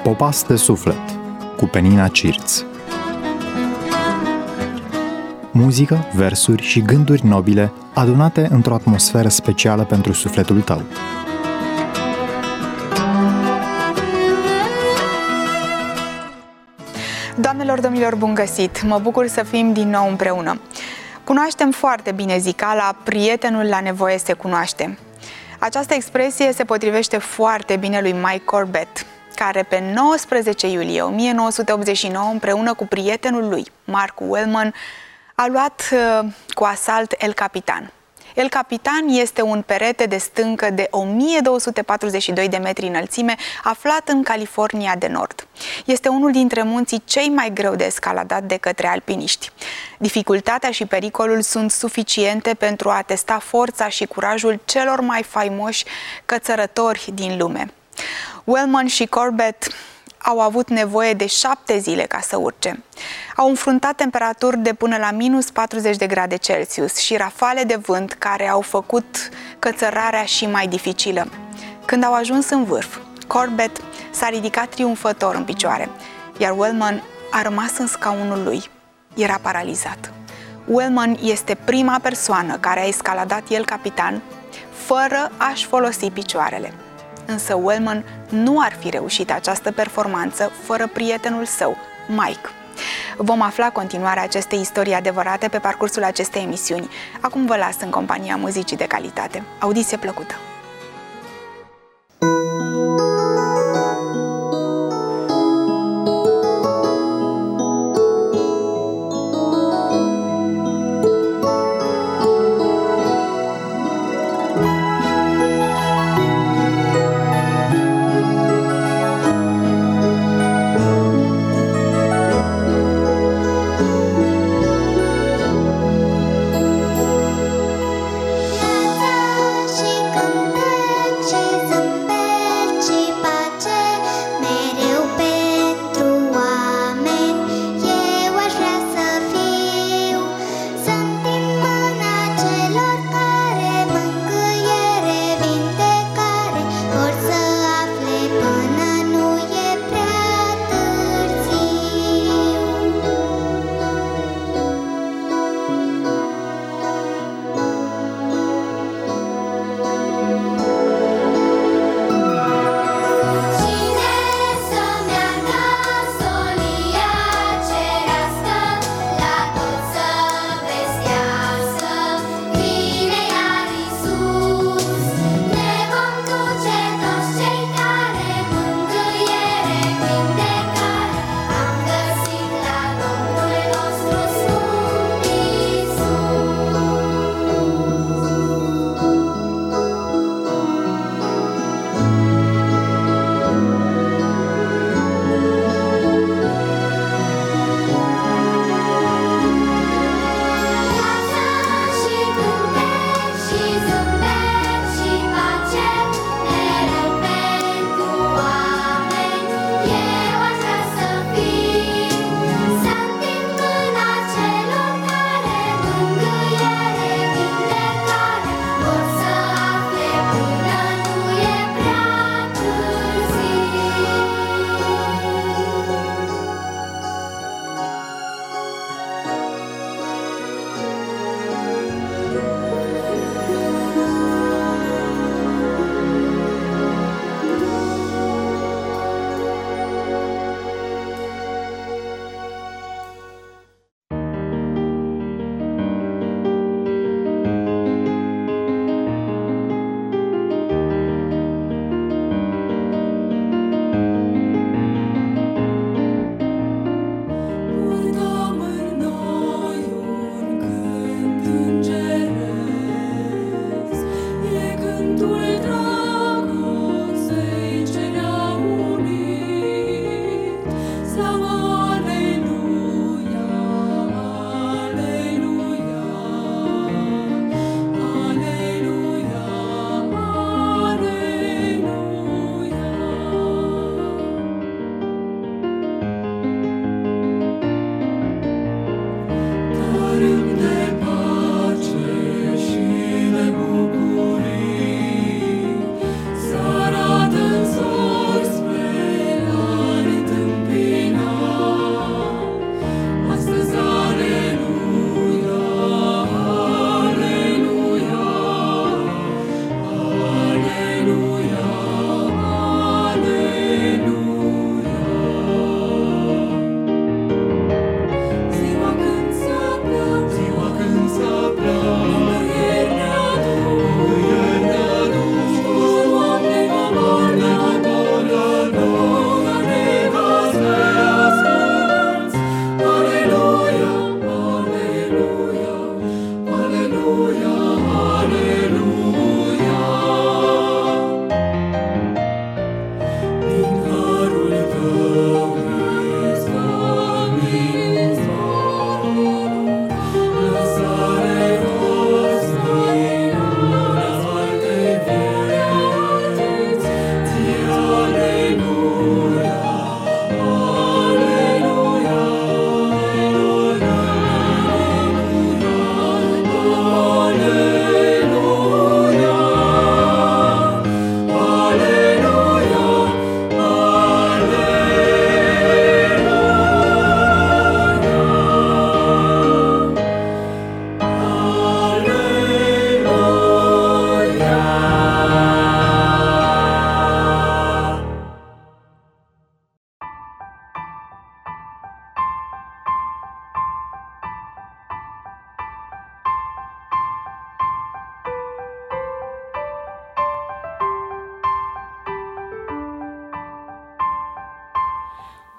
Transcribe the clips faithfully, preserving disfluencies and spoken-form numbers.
Popas de suflet cu Penina Cirț. Muzică, versuri și gânduri nobile adunate într-o atmosferă specială pentru sufletul tău. Doamnelor, domnilor, bun găsit! Mă bucur să fim din nou împreună. Cunoaștem foarte bine zicala, prietenul la nevoie se cunoaște. Această expresie se potrivește foarte bine lui Mike Corbett, care pe nouăsprezece iulie o mie nouă sute optzeci și nouă, împreună cu prietenul lui, Mark Wellman, a luat uh, cu asalt El Capitan. El Capitan este un perete de stâncă de o mie două sute patruzeci și doi de metri înălțime, aflat în California de Nord. Este unul dintre munții cei mai greu de escaladat de către alpiniști. Dificultatea și pericolul sunt suficiente pentru a testa forța și curajul celor mai faimoși cățărători din lume. Wellman și Corbett au avut nevoie de șapte zile ca să urce. Au înfruntat temperaturi de până la minus patruzeci de grade Celsius și rafale de vânt care au făcut cățărarea și mai dificilă. Când au ajuns în vârf, Corbett s-a ridicat triumfător în picioare, iar Wellman a rămas în scaunul lui. Era paralizat. Wellman este prima persoană care a escaladat El Capitan fără a-și folosi picioarele. Însă Wellman nu ar fi reușit această performanță fără prietenul său, Mike. Vom afla continuarea acestei istorii adevărate pe parcursul acestei emisiuni. Acum vă las în compania muzicii de calitate. Audiție plăcută! Come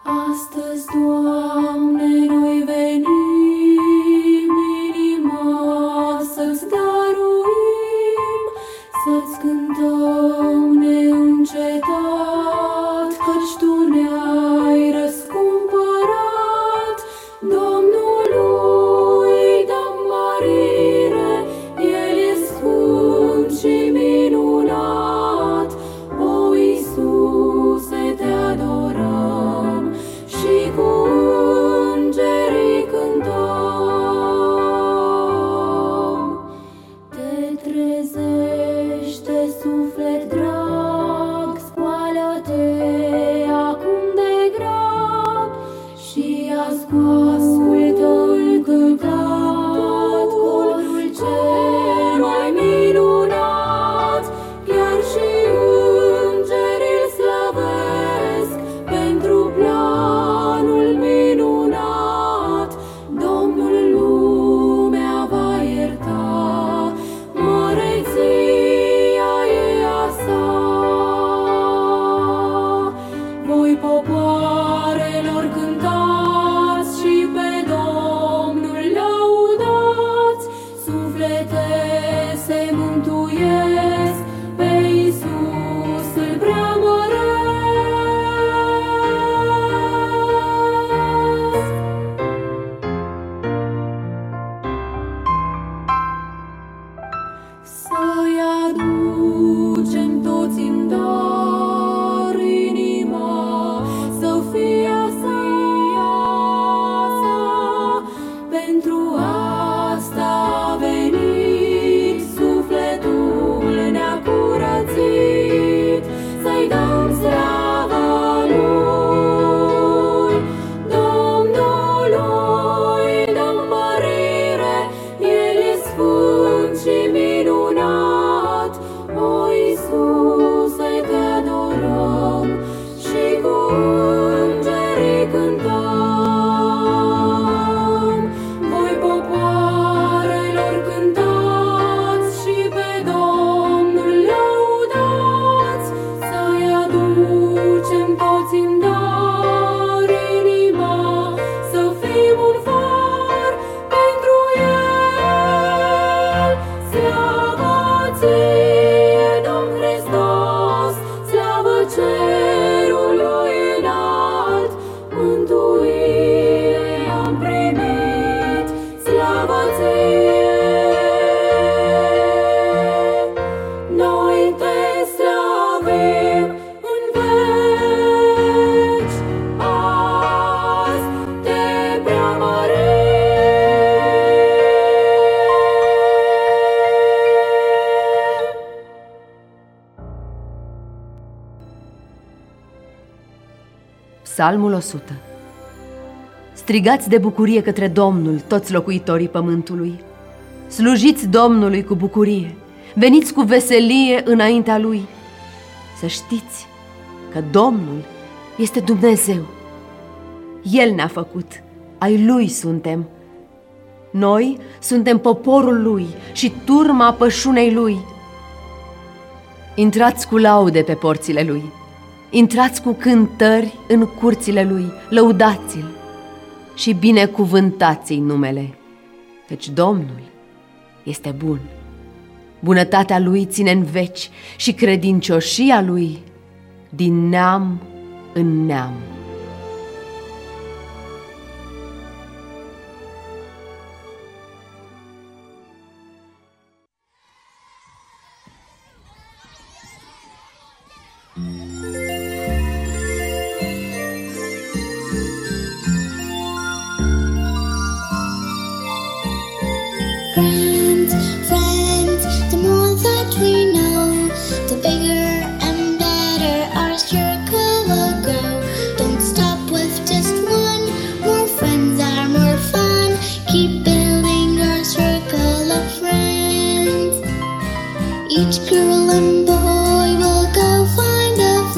Astăzi, Doamne, noi venim inima să-ți dăruim, să-ți cântăm neîncetat, căci Tu ne-ai răscumpărat. Domnului dăm mărire, El e sfânt și minunat. O, Iisuse, Te adorăm și cu îngerii cântăm. Te trezește, suflet drag, scoală-te acum de grab și ascultă încântat corul cel mai minunat. Chiar și îngerii îl slăvesc pentru planul minunat. Domnul lumea va ierta, măreția e a sa. Voi, popoarelor, cântați și pe Domnul lăudați. Suflete se mântuiesc, pe Iisus îl preamăresc. Să-i aducem toți în dar inima, să fie a sa. Pentru asta a venit, sufletul ne-a curățit. Să-i dăm slava Lui, Domnului dăm mărire, El e sfânt și minunat. O, Iisuse, Te adorăm și cu îngerii cântăm. Voi, popoarelor, cântați și pe Domnul lăudați. Să-i aducem toți în dar inima, să fim un far pentru El. Slavă Ție, Domn Hristos, slavă cerului înalt, mântuire am primit, slavă Ție. Noi Te slavim în veci, azi Te preamărim. Psalmul o sută. Strigați de bucurie către Domnul, toți locuitorii pământului. Slujiți Domnului cu bucurie, veniți cu veselie înaintea Lui. Să știți că Domnul este Dumnezeu. El ne-a făcut, ai Lui suntem. Noi suntem poporul Lui și turma pășunei Lui. Intrați cu laude pe porțile Lui, intrați cu cântări în curțile Lui, lăudați-L și binecuvântați-i numele, căci Domnul este bun. Bunătatea Lui ține în veci și credincioșia Lui din neam în neam. Friends, friends, the more that we know, the bigger and better our circle will grow. Don't stop with just one, more friends are more fun. Keep building our circle of friends. Each girl and boy will go find a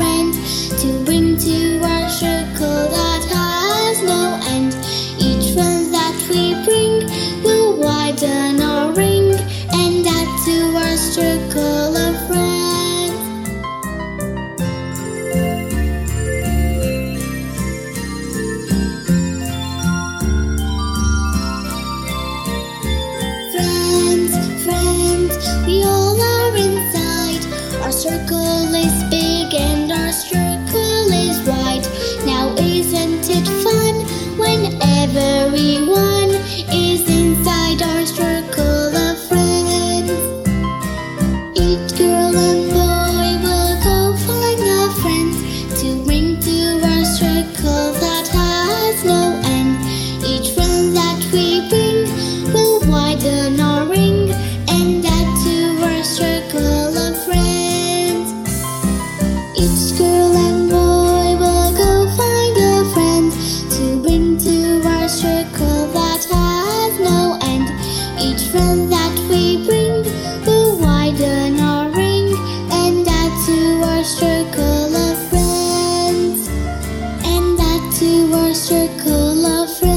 Each girl and boy will go find a friend to bring to our circle that has no end. Each friend that we bring will widen our ring and add to our circle of friends. And add to our circle of friends.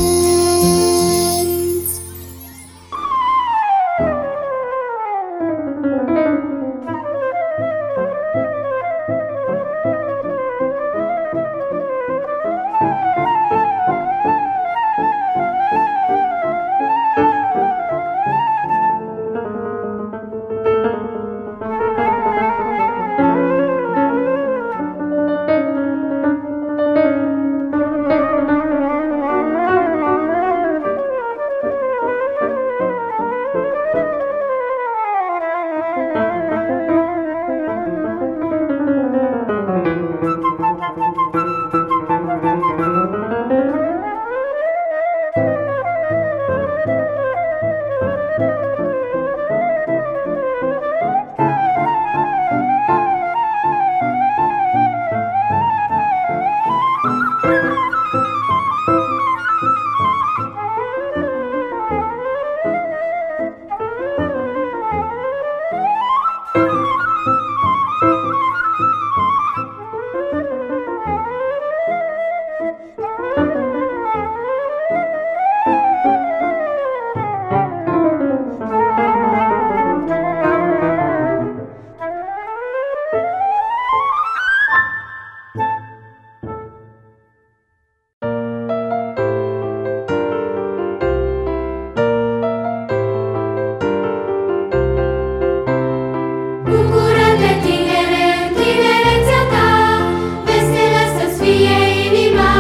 Bucură-te, tinere, în tinerețea ta, veselă să-ți fie inima.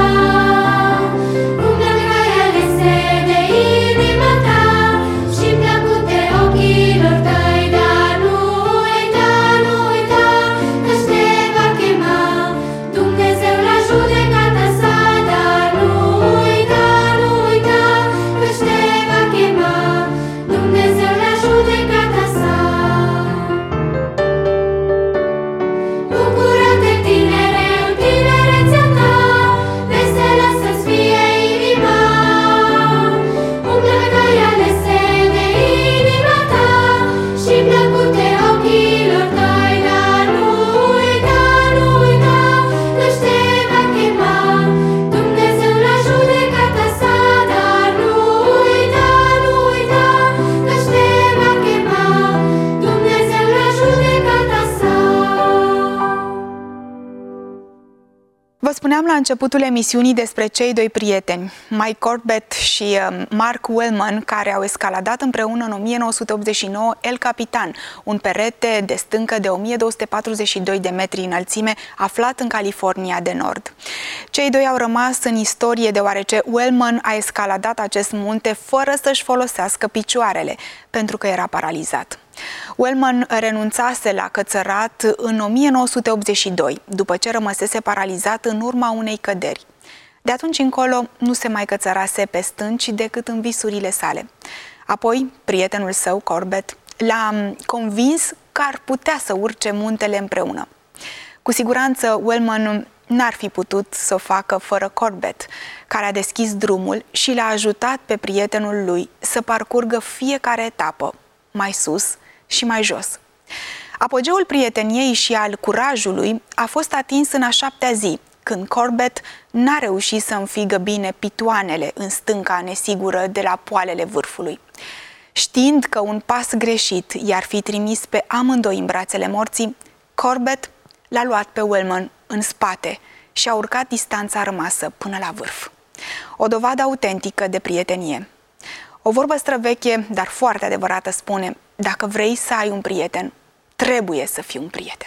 Umblă în cai alese de inima ta și plăcute ochilor tăi, dar nu uita, nu uita, că-și te va chema Dumnezeu la judecata sa. Dar nu uita, nu uita, că-și te va chema Dumnezeu la judecata sa. Bucură-te, tinere, în tinerețea ta, veselă să-ți fie inima. Umblă în cai alese de inima ta și plăcute ochilor tăi, dar nu uita, nu uita, că-și te va chema Dumnezeu la judecata sa. Dar nu uita, nu uita, că-și te va chema Dumnezeu la judecata sa. Vă spuneam la începutul emisiunii despre cei doi prieteni, Mike Corbett și uh, Mark Wellman, care au escaladat împreună în o mie nouă sute optzeci și nouă El Capitan, un perete de stâncă de o mie două sute patruzeci și doi de metri înălțime, aflat în California de Nord. Cei doi au rămas în istorie deoarece Wellman a escaladat acest munte fără să-și folosească picioarele, pentru că era paralizat. Wellman renunțase la cățărat în o mie nouă sute optzeci și doi, după ce rămăsese paralizat în urma unei căderi. De atunci încolo nu se mai cățărase pe stânci decât în visurile sale. Apoi, prietenul său, Corbett, l-a convins că ar putea să urce muntele împreună. Cu siguranță, Wellman n-ar fi putut să o facă fără Corbett, care a deschis drumul și l-a ajutat pe prietenul lui să parcurgă fiecare etapă, mai sus și mai jos. Apogeul prieteniei și al curajului a fost atins în a șaptea zi, când Corbett n-a reușit să înfigă bine pitoanele în stânca nesigură de la poalele vârfului. Știind că un pas greșit i-ar fi trimis pe amândoi în brațele morții, Corbett l-a luat pe Wellman în spate și a urcat distanța rămasă până la vârf. O dovadă autentică de prietenie. O vorbă străveche, dar foarte adevărată, spune: dacă vrei să ai un prieten, trebuie să fii un prieten.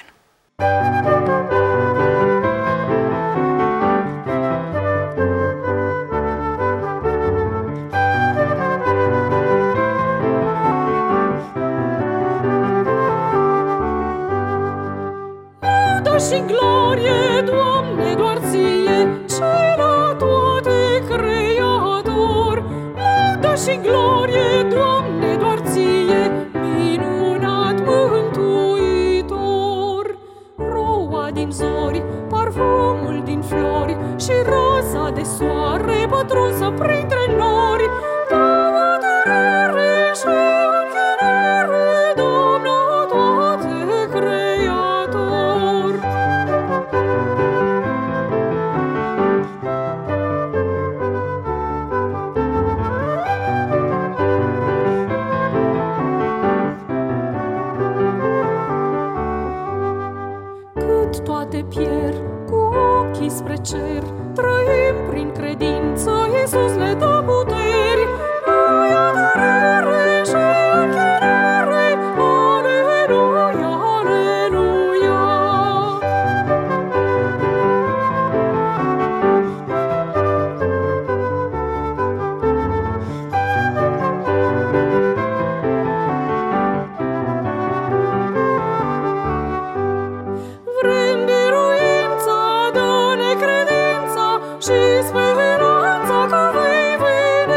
Laudă și glorie, Doamne, doar ție, cel la toate creator. Laudă și glorie, Doamne, doar ție, minunat mântuitor. Roa Lumina din zori, parfumul din flori și rosa de soare pătrunsă printre nori. Laudare și închinare, Doamne toate creator. Cât toate pierd cu ochii spre cer, trăim prin credință, Iisus ne dă puteri. Lui adorare și închinare, aleluia, aleluia. Vrem biruința, dă-ne credința și speranța că vei veni.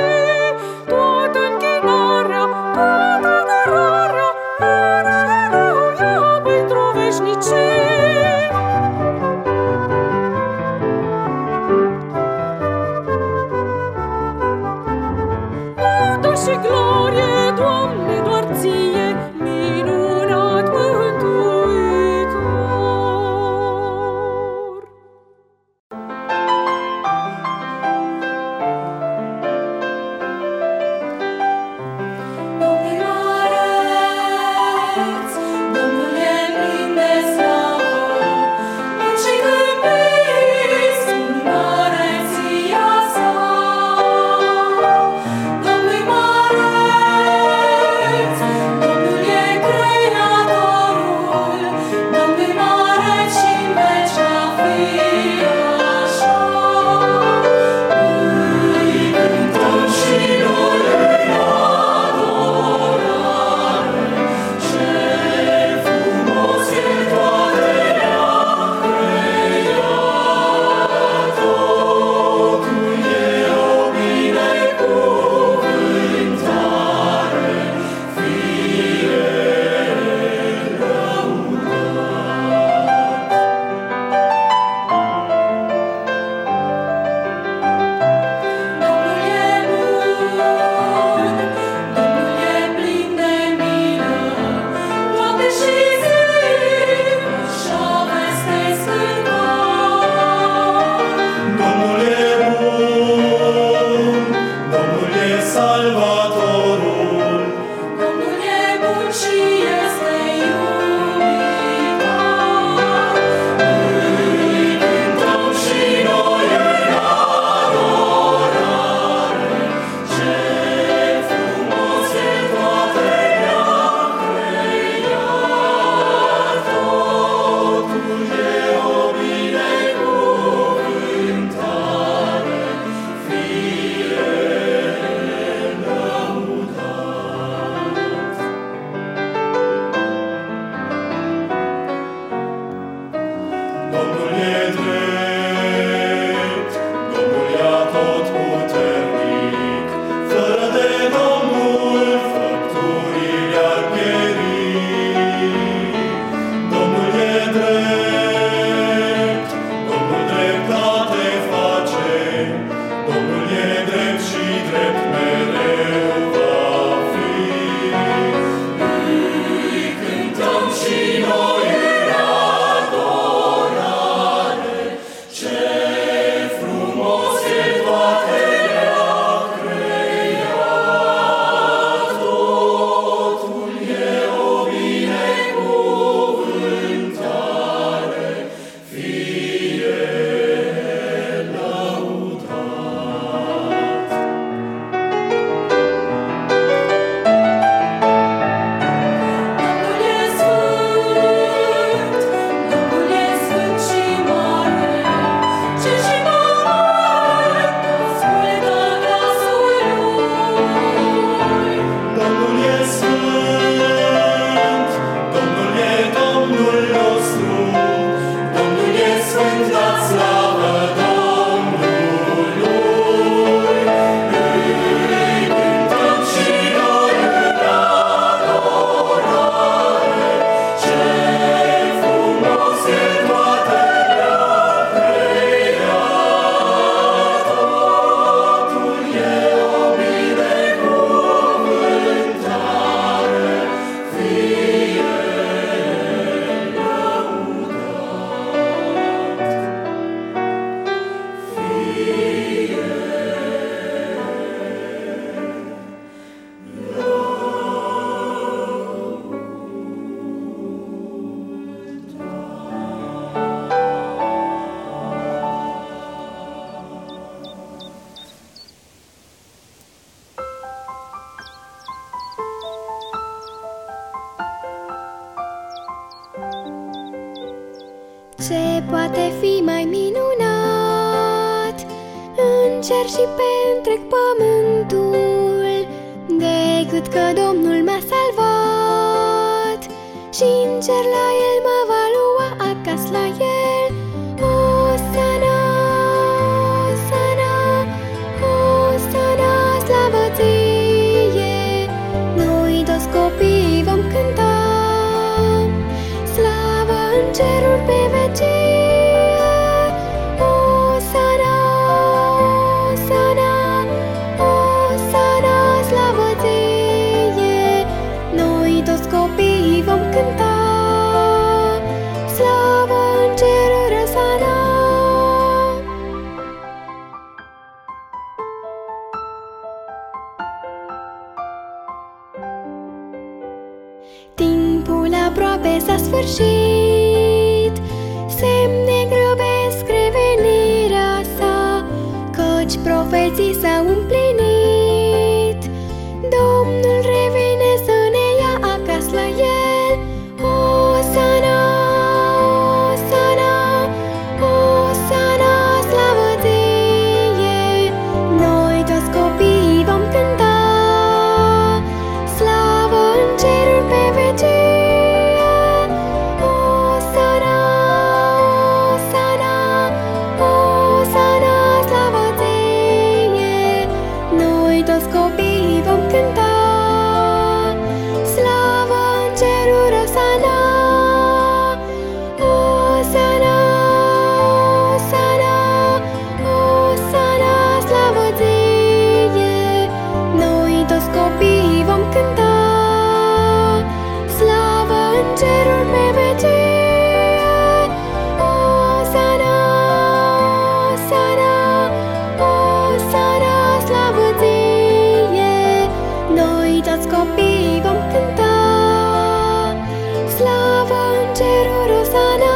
Ce poate fi mai minunat în cer și pe întreg pământul decât că Domnul m-a salvat și în cer la El mă va lua acasă la El. Osana, Osana, Osana, slavă Ție! Noi toți copiii vom cânta slavă în ceruri pe vecie. Osana, Osana, Osana, slavă Ție! Noi toți copiii vom cânta slavă în ceruri, Osana. Timpul aproape s-a sfârșit, semne grăbesc revenirea sa, căci profeții s-au împlinit. Domnul revine să ne ia acasă la El. Osana, Osana, Osana, slavă Ție! Noi toți copiii vom cânta slavă în ceruri pe vecie. Osana, Osana, Osana, slavă Ție! Noi toți copiii vom cânta slavă în ceruri, Osana. Osana, Osana, Osana, slavă Ție! Noi toți copiii vom cânta slavă în ceruri pe vecie. Osana, Osana, Osana, slavă Ție! Noi toți copiii vom cânta slavă în ceruri, Osana.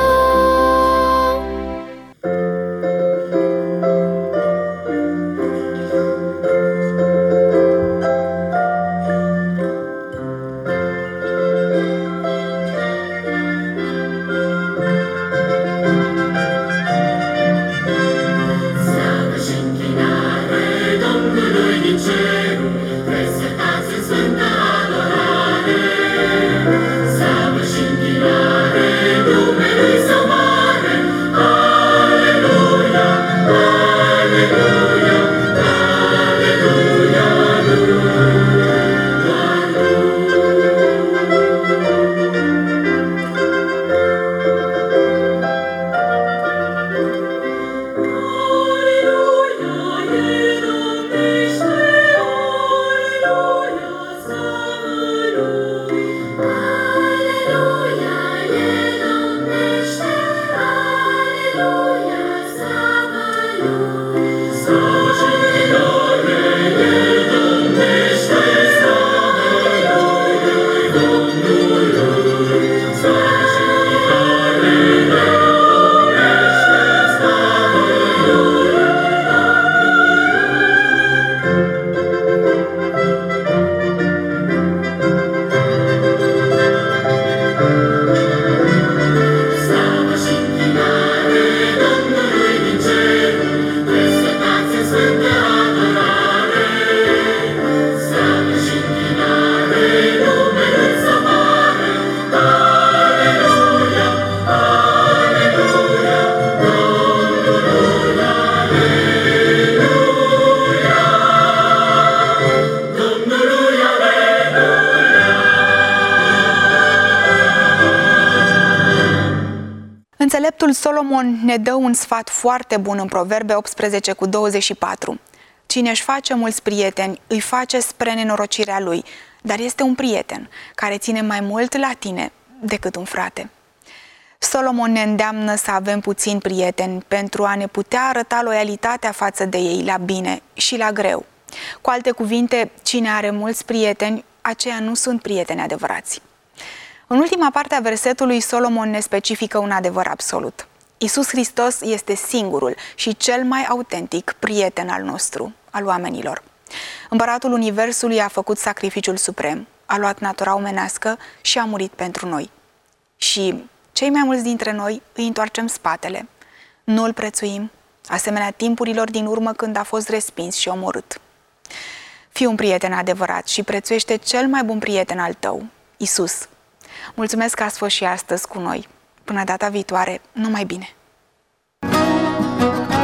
Înțeleptul Solomon ne dă un sfat foarte bun în Proverbe optsprezece cu douăzeci și patru. Cine își face mulți prieteni, îi face spre nenorocirea lui, dar este un prieten care ține mai mult la tine decât un frate. Solomon ne îndeamnă să avem puțini prieteni pentru a ne putea arăta loialitatea față de ei la bine și la greu. Cu alte cuvinte, cine are mulți prieteni, aceia nu sunt prieteni adevărați. În ultima parte a versetului, Solomon ne specifică un adevăr absolut. Iisus Hristos este singurul și cel mai autentic prieten al nostru, al oamenilor. Împăratul Universului a făcut sacrificiul suprem, a luat natura omenească și a murit pentru noi. Și cei mai mulți dintre noi îi întoarcem spatele. Nu îl prețuim, asemenea timpurilor din urmă când a fost respins și omorât. Fii un prieten adevărat și prețuiește cel mai bun prieten al tău, Isus. Mulțumesc că ați fost și astăzi cu noi. Până data viitoare, numai bine!